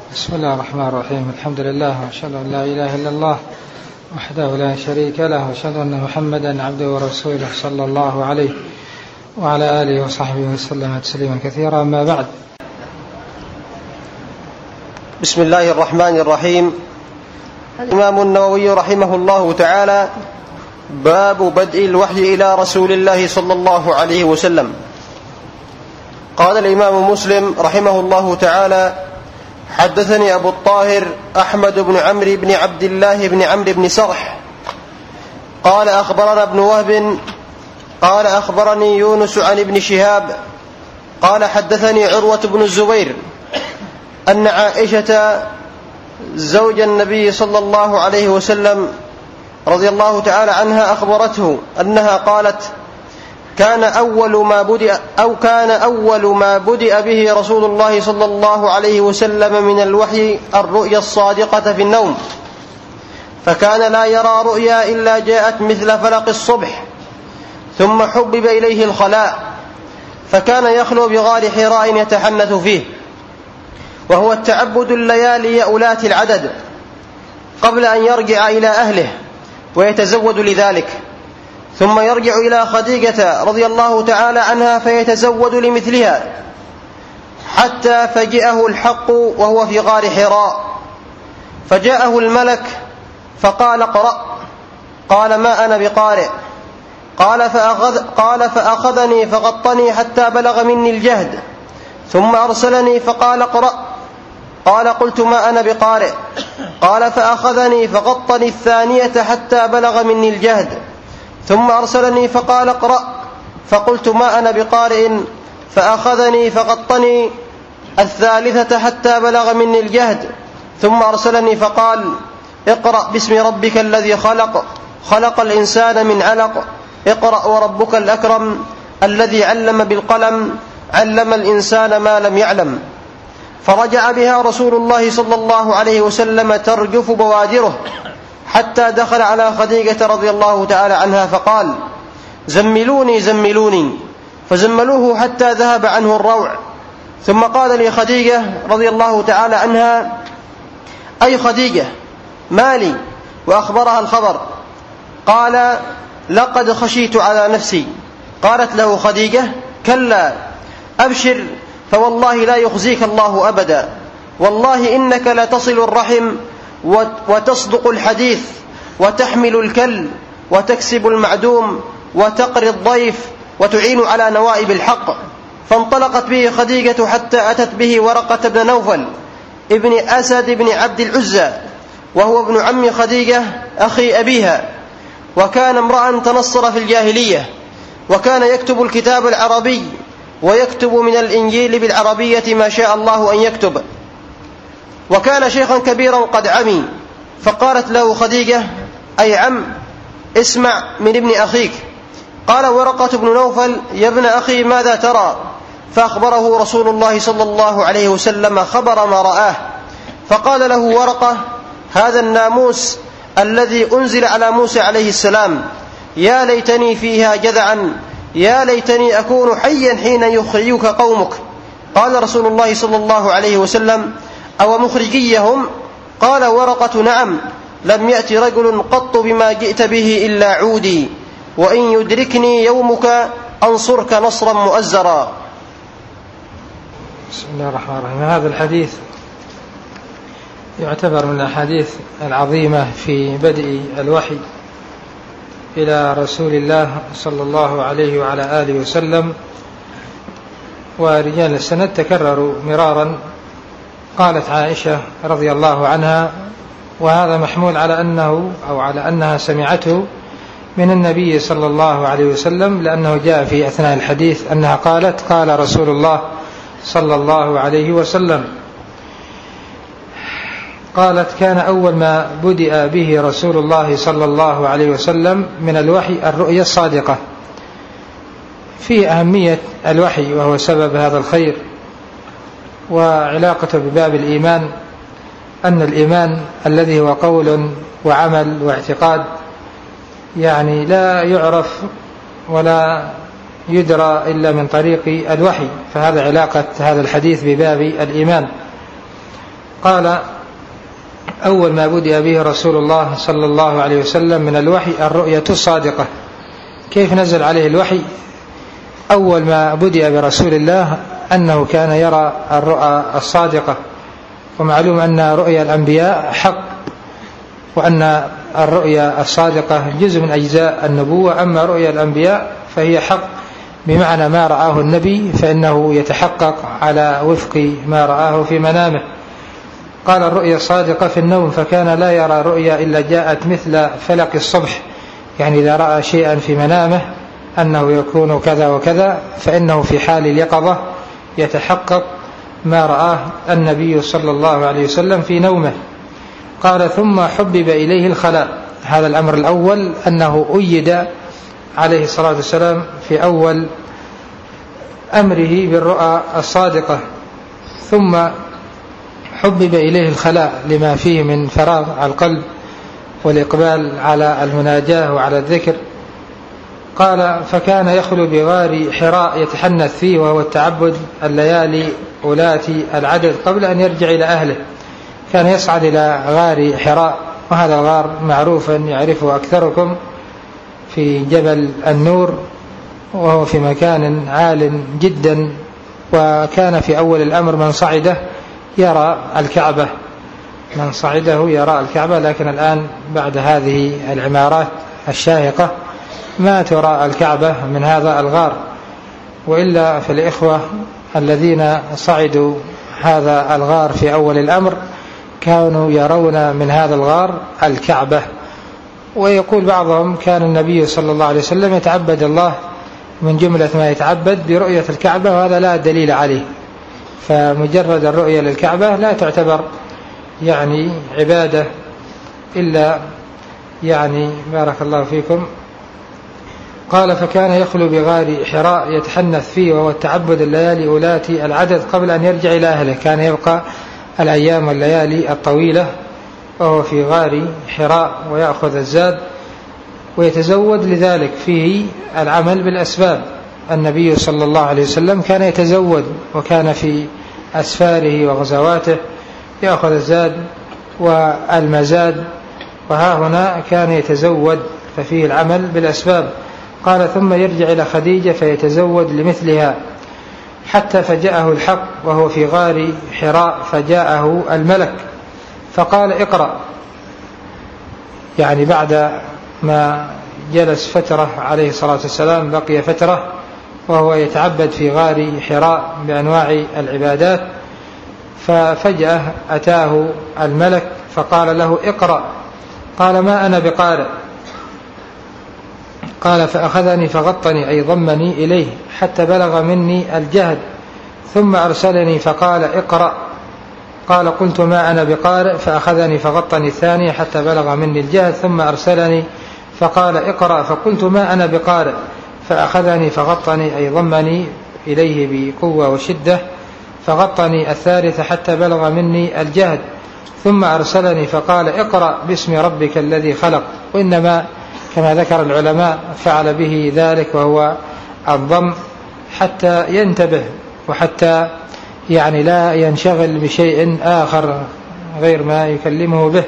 بسم الله الرحمن الرحيم. الحمد لله وأشهد أن لا إله إلا الله وحده لا شريك له، وأشهد أن محمدا عبده ورسوله صلى الله عليه وعلى آله وصحبه وسلم تسليما كثيرا. أما بعد، بسم الله الرحمن الرحيم. الإمام النووي رحمه الله تعالى: باب بدء الوحي إلى رسول الله صلى الله عليه وسلم. قال الإمام مسلم رحمه الله تعالى: حدثني أبو الطاهر أحمد بن عمرو بن عبد الله بن عمرو بن سرح قال أخبرنا ابن وهب قال أخبرني يونس عن ابن شهاب قال حدثني عروة بن الزبير أن عائشة زوج النبي صلى الله عليه وسلم رضي الله تعالى عنها أخبرته أنها قالت: كان أول ما بدأ به رسول الله صلى الله عليه وسلم من الوحي الرؤيا الصادقة في النوم، فكان لا يرى رؤيا إلا جاءت مثل فلق الصبح، ثم حبب إليه الخلاء، فكان يخلو بغار حراء يتحنث فيه، وهو التعبد الليالي أولات العدد، قبل أن يرجع إلى أهله ويتزود لذلك، ثم يرجع إلى خديجة رضي الله تعالى عنها فيتزود لمثلها، حتى فجأه الحق وهو في غار حراء، فجاءه الملك فقال: اقرأ. قال: ما أنا بقارئ. قال فأخذني فغطني حتى بلغ مني الجهد، ثم أرسلني فقال: اقرأ. قال: قلت: ما أنا بقارئ. قال فأخذني فغطني الثانية حتى بلغ مني الجهد، ثم أرسلني فقال: اقرأ. فقلت: ما أنا بقارئ. فأخذني فغطني الثالثة حتى بلغ مني الجهد، ثم أرسلني فقال: اقرأ باسم ربك الذي خلق، خلق الإنسان من علق، اقرأ وربك الأكرم الذي علم بالقلم، علم الإنسان ما لم يعلم. فرجع بها رسول الله صلى الله عليه وسلم ترجف بوادره، حتى دخل على خديجة رضي الله تعالى عنها فقال: زملوني زملوني، فزملوه حتى ذهب عنه الروع. ثم قال لخديجة رضي الله تعالى عنها: أي خديجة، ما لي؟ وأخبرها الخبر. قال: لقد خشيت على نفسي. قالت له خديجة: كلا، أبشر، فوالله لا يخزيك الله أبدا، والله إنك لتصل الرحم وتصدق الحديث وتحمل الكل وتكسب المعدوم وتقري الضيف وتعين على نوائب الحق. فانطلقت به خديجة حتى أتت به ورقة بن نوفل ابن أسد بن عبد العزى، وهو ابن عم خديجة أخي أبيها، وكان امرأ تنصر في الجاهلية، وكان يكتب الكتاب العربي ويكتب من الإنجيل بالعربية ما شاء الله أن يكتب، وكان شيخا كبيرا قد عمي. فقالت له خديجة: أي عم، اسمع من ابن أخيك. قال ورقة بن نوفل: يا ابن أخي، ماذا ترى؟ فأخبره رسول الله صلى الله عليه وسلم خبر ما رآه. فقال له ورقة: هذا الناموس الذي أنزل على موسى عليه السلام، يا ليتني فيها جذعا، يا ليتني أكون حيا حين يخرجوك قومك. قال رسول الله صلى الله عليه وسلم: أو مخرجيهم؟ قال ورقة: نعم، لم يأتي رجل قط بما جئت به إلا عودي، وإن يدركني يومك أنصرك نصرا مؤزرا. بسم الله الرحمن الرحيم. هذا الحديث يعتبر من الأحاديث العظيمة في بدء الوحي إلى رسول الله صلى الله عليه وعلى آله وسلم، ورجال السند تكرروا مرارا. قالت عائشة رضي الله عنها، وهذا محمول على أنه أو على أنها سمعته من النبي صلى الله عليه وسلم، لأنه جاء في أثناء الحديث أنها قالت: قال رسول الله صلى الله عليه وسلم. قالت: كان أول ما بدأ به رسول الله صلى الله عليه وسلم من الوحي الرؤيا الصادقة. في أهمية الوحي وهو سبب هذا الخير وعلاقته بباب الإيمان، أن الإيمان الذي هو قول وعمل واعتقاد يعني لا يعرف ولا يدرى إلا من طريق الوحي، فهذا علاقة هذا الحديث بباب الإيمان. قال: أول ما بدأ به رسول الله صلى الله عليه وسلم من الوحي الرؤية الصادقة. كيف نزل عليه الوحي؟ أول ما بدأ برسول الله أنه كان يرى الرؤى الصادقة، ومعلوم أن رؤيا الأنبياء حق، وأن الرؤيا الصادقة جزء من أجزاء النبوة. أما رؤيا الأنبياء فهي حق، بمعنى ما رآه النبي فإنه يتحقق على وفق ما رآه في منامه. قال: الرؤيا الصادقة في النوم، فكان لا يرى رؤيا إلا جاءت مثل فلق الصبح، يعني إذا رأى شيئا في منامه أنه يكون كذا وكذا فإنه في حال اليقظة يتحقق ما رآه النبي صلى الله عليه وسلم في نومه. قال: ثم حبب إليه الخلاء. هذا الأمر الأول، أنه أيد عليه الصلاة والسلام في أول أمره بالرؤى الصادقة. ثم حبب إليه الخلاء لما فيه من فراغ القلب والإقبال على المناجاة وعلى الذكر. قال: فكان يخلو بغار حراء يتحنث فيه، وهو التعبد الليالي أولاتي العدد قبل أن يرجع إلى أهله. كان يصعد إلى غار حراء، وهذا الغار معروفا يعرفه أكثركم في جبل النور، وهو في مكان عال جدا، وكان في أول الأمر من صعده يرى الكعبة، من صعده يرى الكعبة. لكن الآن بعد هذه العمارات الشاهقة ما ترى الكعبة من هذا الغار، وإلا في الإخوة الذين صعدوا هذا الغار في أول الأمر كانوا يرون من هذا الغار الكعبة. ويقول بعضهم: كان النبي صلى الله عليه وسلم يتعبد الله من جملة ما يتعبد برؤية الكعبة، وهذا لا دليل عليه. فمجرد الرؤية للكعبة لا تعتبر يعني عبادة، إلا يعني بارك الله فيكم. قال: فكان يخلو بغار حراء يتحنث فيه، وهو التعبد الليالي أولاتي العدد قبل أن يرجع إلى أهله. كان يبقى الأيام والليالي الطويلة وهو في غار حراء ويأخذ الزاد ويتزود، لذلك فيه العمل بالأسباب. النبي صلى الله عليه وسلم كان يتزود، وكان في أسفاره وغزواته يأخذ الزاد والمزاد، وها هنا كان يتزود، ففيه العمل بالأسباب. قال: ثم يرجع إلى خديجة فيتزود لمثلها، حتى فجاءه الحق وهو في غار حراء، فجاءه الملك فقال: اقرأ. يعني بعد ما جلس فترة عليه الصلاة والسلام، بقي فترة وهو يتعبد في غار حراء بأنواع العبادات، ففجأة أتاه الملك فقال له: اقرأ. قال: ما أنا بقارئ. قال: فأخذني فغطني، أي ضمني إليه حتى بلغ مني الجهد، ثم أرسلني فقال: اقرأ. قال: قلت: ما أنا بقارئ. فأخذني فغطني الثانية حتى بلغ مني الجهد، ثم أرسلني فقال: اقرأ. فقلت: ما أنا بقارئ. فأخذني فغطني، أي ضمني إليه بقوة وشدة، فغطني الثالثة حتى بلغ مني الجهد، ثم أرسلني فقال: اقرأ باسم ربك الذي خلق. وإنما كما ذكر العلماء فعل به ذلك وهو الضم حتى ينتبه، وحتى يعني لا ينشغل بشيء آخر غير ما يكلمه به.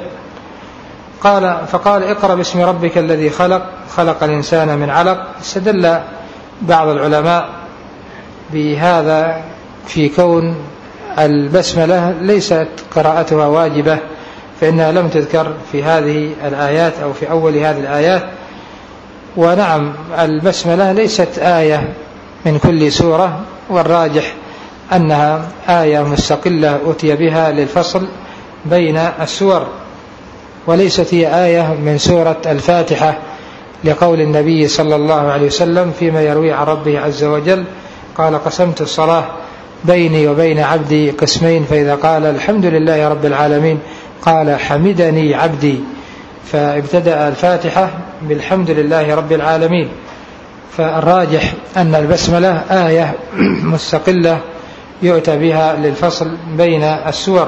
فقال: اقرأ باسم ربك الذي خلق، خلق الإنسان من علق. استدل بعض العلماء بهذا في كون البسملة ليست قراءتها واجبة، فإنها لم تذكر في هذه الآيات أو في أول هذه الآيات. ونعم، البسملة ليست آية من كل سورة، والراجح أنها آية مستقلة أتي بها للفصل بين السور، وليست هي آية من سورة الفاتحة، لقول النبي صلى الله عليه وسلم فيما يروي عن ربه عز وجل: قال: قسمت الصلاة بيني وبين عبدي قسمين، فإذا قال الحمد لله رب العالمين قال: حمدني عبدي. فابتدأ الفاتحة بالحمد لله رب العالمين. فالراجح أن البسملة آية مستقلة يؤتى بها للفصل بين السور.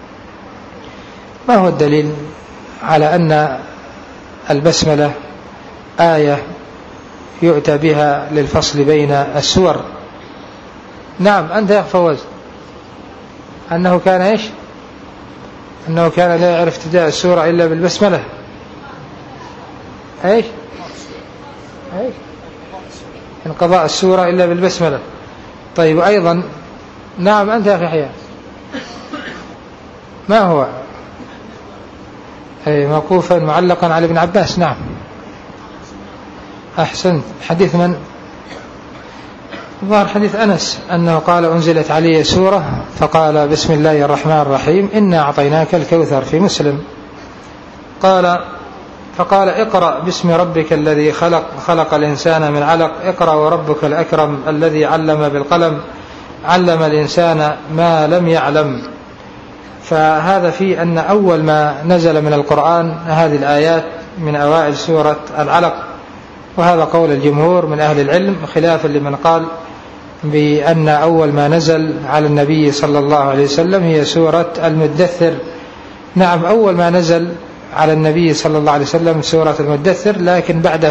ما هو الدليل على أن البسملة آية يؤتى بها للفصل بين السور؟ نعم، أنت يا فوز، أنه كان إيش؟ أنه كان لا يعرف ابتداء السورة إلا بالبسملة. أي انقضاء السورة إلا بالبسملة. طيب أيضا نعم أنت يا أخي حيان ما هو أي موقوفا معلقا على ابن عباس. نعم أحسنت. حديث من؟ ظهر حديث أنس أنه قال أنزلت علي سورة فقال بسم الله الرحمن الرحيم إنا أعطيناك الكوثر في مسلم. فقال اقرأ باسم ربك الذي خلق الإنسان من علق اقرأ وربك الأكرم الذي علم بالقلم علم الإنسان ما لم يعلم. فهذا فيه أن أول ما نزل من القرآن هذه الآيات من أوائل سورة العلق، وهذا قول الجمهور من أهل العلم خلافا لمن قال بأن أول ما نزل على النبي صلى الله عليه وسلم هي سورة المدثر. نعم أول ما نزل على النبي صلى الله عليه وسلم سورة المدثر، لكن بعد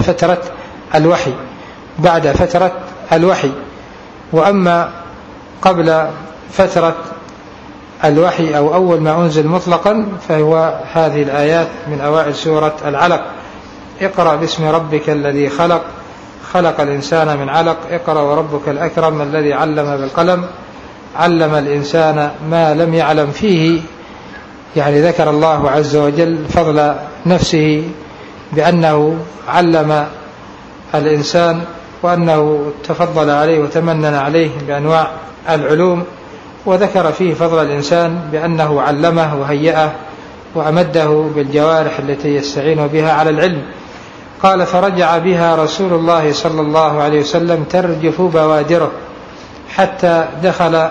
فترة الوحي. وأما قبل فترة الوحي أو أول ما أنزل مطلقا فهو هذه الآيات من أوائل سورة العلق. اقرأ باسم ربك الذي خلق الإنسان من علق اقرأ وربك الأكرم الذي علم بالقلم علم الإنسان ما لم يعلم. فيه يعني ذكر الله عز وجل فضل نفسه بأنه علم الإنسان وأنه تفضل عليه وتمنن عليه بأنواع العلوم، وذكر فيه فضل الإنسان بأنه علمه وهيئه وأمده بالجوارح التي يستعين بها على العلم. قال فرجع بها رسول الله صلى الله عليه وسلم ترجف بوادره حتى دخل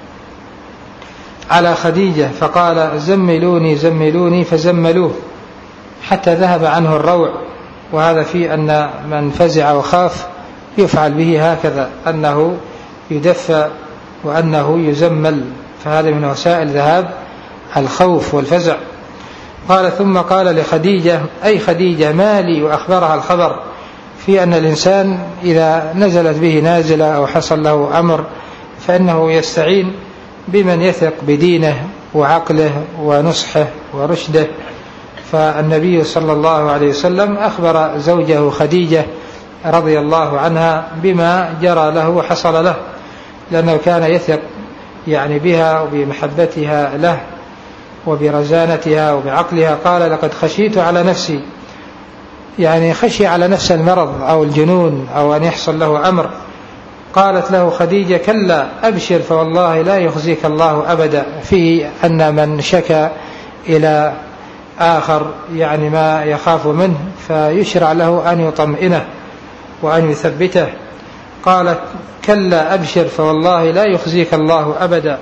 على خديجة فقال زملوني فزملوه حتى ذهب عنه الروع. وهذا فيه أن من فزع وخاف يفعل به هكذا، أنه يدفى وأنه يزمل، فهذا من وسائل ذهاب الخوف والفزع. قال ثم قال لخديجة أي خديجة مالي، وأخبرها الخبر في أن الإنسان إذا نزلت به نازلة أو حصل له أمر فإنه يستعين بمن يثق بدينه وعقله ونصحه ورشده. فالنبي صلى الله عليه وسلم أخبر زوجه خديجة رضي الله عنها بما جرى له وحصل له، لأنه كان يثق يعني بها وبمحبتها له وبرزانتها وبعقلها. قال لقد خشيت على نفسي، يعني خشي على نفس المرض أو الجنون أو أن يحصل له أمر. قالت له خديجة كلا أبشر فوالله لا يخزيك الله أبدا. فيه أن من شكى إلى آخر يعني ما يخاف منه فيشرع له أن يطمئنه وأن يثبته. قالت كلا أبشر فوالله لا يخزيك الله أبدا.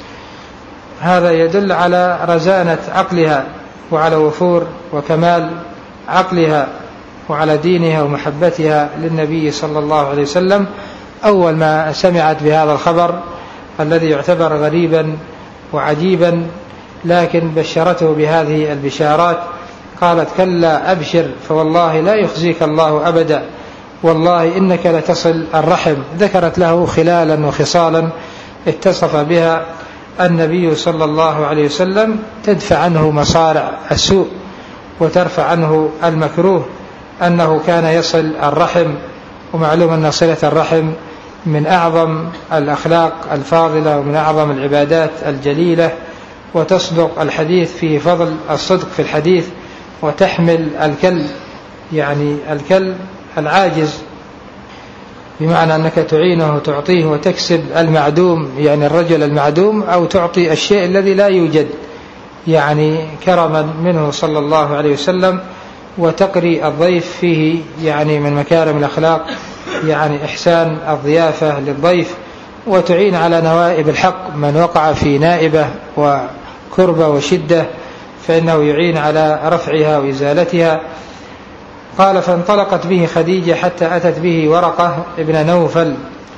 هذا يدل على رزانة عقلها وعلى وفور وكمال عقلها وعلى دينها ومحبتها للنبي صلى الله عليه وسلم. أول ما سمعت بهذا الخبر الذي يعتبر غريبا وعجيبا لكن بشرته بهذه البشارات، قالت كلا أبشر فوالله لا يخزيك الله أبدا، والله إنك لتصل الرحم. ذكرت له خلالا وخصالا اتصف بها النبي صلى الله عليه وسلم تدفع عنه مصارع السوء وترفع عنه المكروه، أنه كان يصل الرحم. ومعلوم أن صلة الرحم من أعظم الأخلاق الفاضلة ومن أعظم العبادات الجليلة، وتصدق الحديث فيه فضل الصدق في الحديث، وتحمل الكل يعني الكل العاجز، بمعنى أنك تعينه وتعطيه وتكسب المعدوم يعني الرجل المعدوم، أو تعطي الشيء الذي لا يوجد يعني كرما منه صلى الله عليه وسلم. وتقري الضيف فيه يعني من مكارم الأخلاق يعني إحسان الضيافة للضيف، وتعين على نوائب الحق من وقع في نائبة وكربة وشدة فإنه يعين على رفعها وإزالتها. قال فانطلقت به خديجة حتى أتت به ورقة ابن نوفل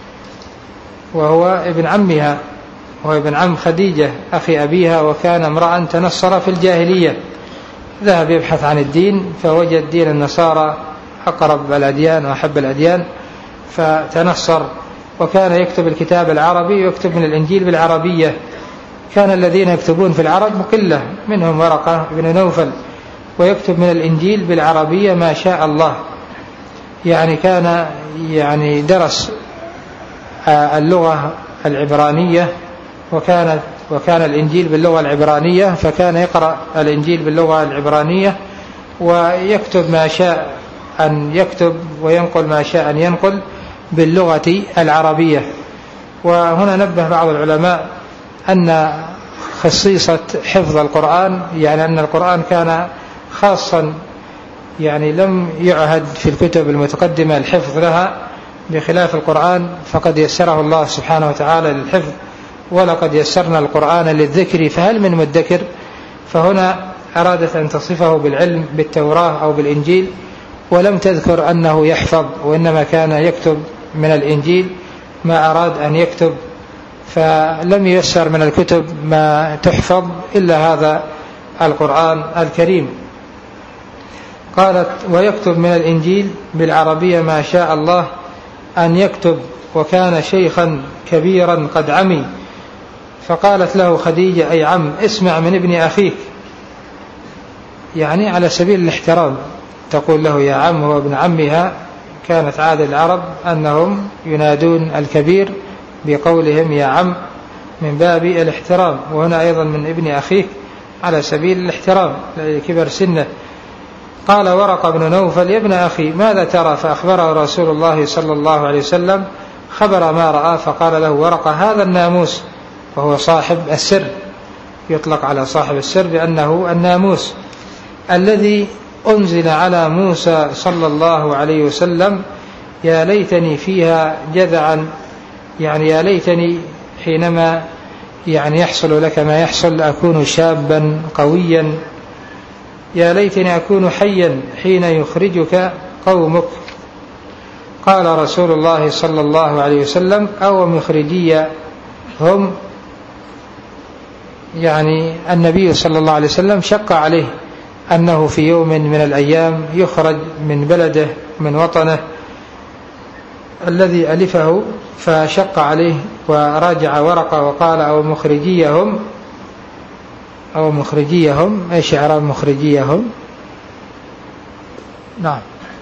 وهو ابن عمها وابن عم خديجة أخي أبيها، وكان امرأ تنصر في الجاهلية، ذهب يبحث عن الدين فوجد دين النصارى أقرب الأديان وأحب الأديان فتنصر، وكان يكتب الكتاب العربي ويكتب من الإنجيل بالعربية. كان الذين يكتبون في العرب قلة، منهم ورقة بن نوفل، ويكتب من الإنجيل بالعربية ما شاء الله، يعني كان درس اللغة العبرانية، وكان الإنجيل باللغة العبرانية، فكان يقرأ الإنجيل باللغة العبرانية ويكتب ما شاء أن يكتب وينقل ما شاء أن ينقل باللغة العربية. وهنا نبه بعض العلماء أن خصيصة حفظ القرآن، يعني أن القرآن كان خاصا، يعني لم يعهد في الكتب المتقدمة الحفظ لها، بخلاف القرآن فقد يسره الله سبحانه وتعالى للحفظ، ولقد يسرنا القرآن للذكر فهل من مدكر. فهنا أرادت أن تصفه بالعلم بالتوراة أو بالإنجيل، ولم تذكر أنه يحفظ، وإنما كان يكتب من الإنجيل ما أراد أن يكتب، فلم ييسر من الكتب ما تحفظ إلا هذا القرآن الكريم. قالت: ويكتب من الإنجيل بالعربية ما شاء الله أن يكتب، وكان شيخا كبيرا قد عمي. فقالت له خديجة: أي عم، اسمع من ابن أخيك، يعني على سبيل الاحترام، تقول له يا عم، هو ابن عمها. كانت عادة العرب أنهم ينادون الكبير بقولهم يا عم من باب الاحترام، وهنا أيضا من ابن أخيك على سبيل الاحترام لكبر سنه. قال ورقة بن نوفل: يا ابن أخي، ماذا ترى؟ فأخبره رسول الله صلى الله عليه وسلم خبر ما رأى. فقال له ورقة: هذا الناموس، وهو صاحب السر، يطلق على صاحب السر بأنه الناموس الذي أنزل على موسى صلى الله عليه وسلم. يا ليتني فيها جذعا، يعني يا ليتني حينما يحصل لك ما يحصل أكون شابا قويا، يا ليتني أكون حيا حين يخرجك قومك. قال رسول الله صلى الله عليه وسلم: أو مخرجي هم، يعني النبي صلى الله عليه وسلم شق عليه أنه في يوم من الأيام يخرج من بلده من وطنه الذي ألفه، فشق عليه وراجع ورقة وقال: أو مخرجيهم. إيش إعراب مخرجيهم؟ نعم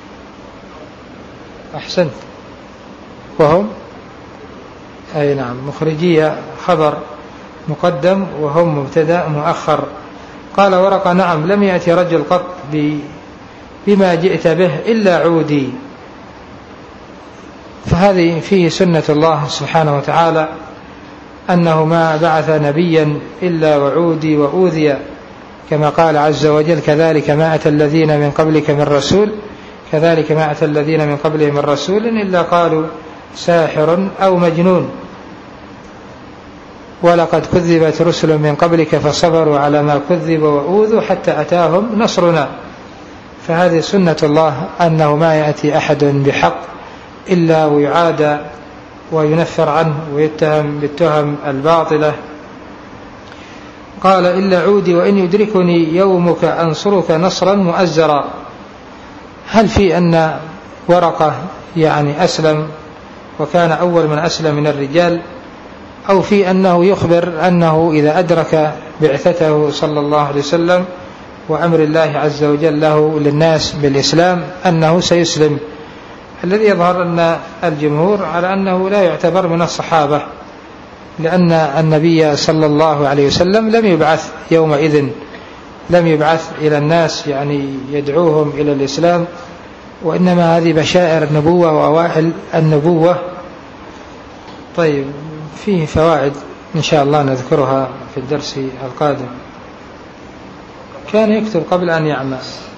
أحسنت، وهم أي نعم، مخرجية خبر مقدم وهم مبتدأ مؤخر. قال ورقة: نعم، لم يأتي رجل قط بما جئت به إلا عودي. فهذه فيه سنة الله سبحانه وتعالى، أنه ما بعث نبيا إلا وعودي وأوذي، كما قال عز وجل: كذلك ما أتى الذين من قبلك من رسول، كذلك ما أتى الذين من قبلهم من رسول إلا قالوا ساحر أو مجنون، ولقد كذبت رسل من قبلك فصبروا على ما كذبوا وأوذوا حتى أتاهم نصرنا. فهذه سنة الله، أنه ما يأتي أحد بحق إلا ويعادى وينفر عنه ويتهم بالتهم الباطلة. قال: إلا عودي وإن يدركني يومك أنصرك نصرا مؤزرا. هل في أن ورقة أسلم وكان أول من أسلم من الرجال، أو في أنه يخبر أنه إذا أدرك بعثته صلى الله عليه وسلم وأمر الله عز وجل له للناس بالإسلام أنه سيسلم؟ الذي يظهر أن الجمهور على أنه لا يعتبر من الصحابة، لأن النبي صلى الله عليه وسلم لم يبعث يومئذ، لم يبعث إلى الناس يدعوهم إلى الإسلام، وإنما هذه بشائر النبوة وأوائل النبوة. طيب، فيه فوائد إن شاء الله نذكرها في الدرس القادم. كان يكتب قبل أن يعمى،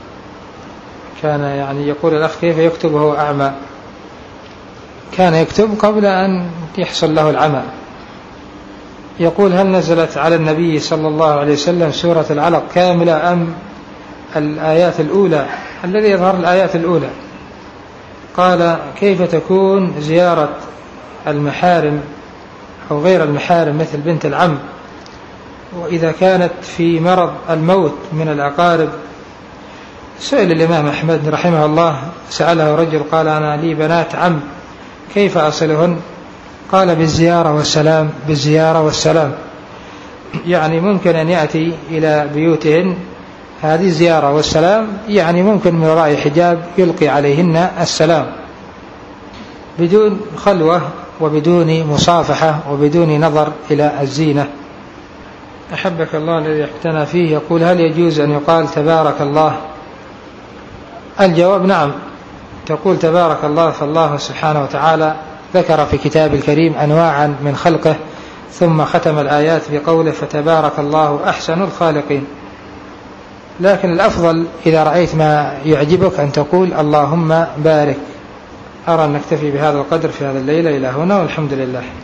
كان يقول الأخ: كيف يكتب وهو أعمى؟ كان يكتب قبل أن يحصل له العمى. يقول: هل نزلت على النبي صلى الله عليه وسلم سورة العلق كاملة أم الآيات الأولى؟ الذي يظهر الآيات الأولى. قال: كيف تكون زيارة المحارم أو غير المحارم مثل بنت العم، وإذا كانت في مرض الموت من الأقارب؟ سئل الإمام أحمد رحمه الله، سأله رجل قال: أنا لي بنات عم كيف أصلهن؟ قال: بالزيارة والسلام، بالزيارة والسلام. يعني ممكن أن يأتي إلى بيوتهن هذه زيارة والسلام، يعني ممكن من وراء حجاب يلقي عليهن السلام بدون خلوة وبدون مصافحة وبدون نظر إلى الزينة. أحبك الله الذي احتنى فيه يقول: هل يجوز أن يقال تبارك الله؟ الجواب: نعم، تقول تبارك الله، فالله سبحانه وتعالى ذكر في كتاب الكريم أنواعا من خلقه، ثم ختم الآيات بقوله: فتبارك الله أحسن الخالقين. لكن الأفضل إذا رأيت ما يعجبك أن تقول اللهم بارك. أرى أن نكتفي بهذا القدر في هذا الليلة إلى هنا، والحمد لله.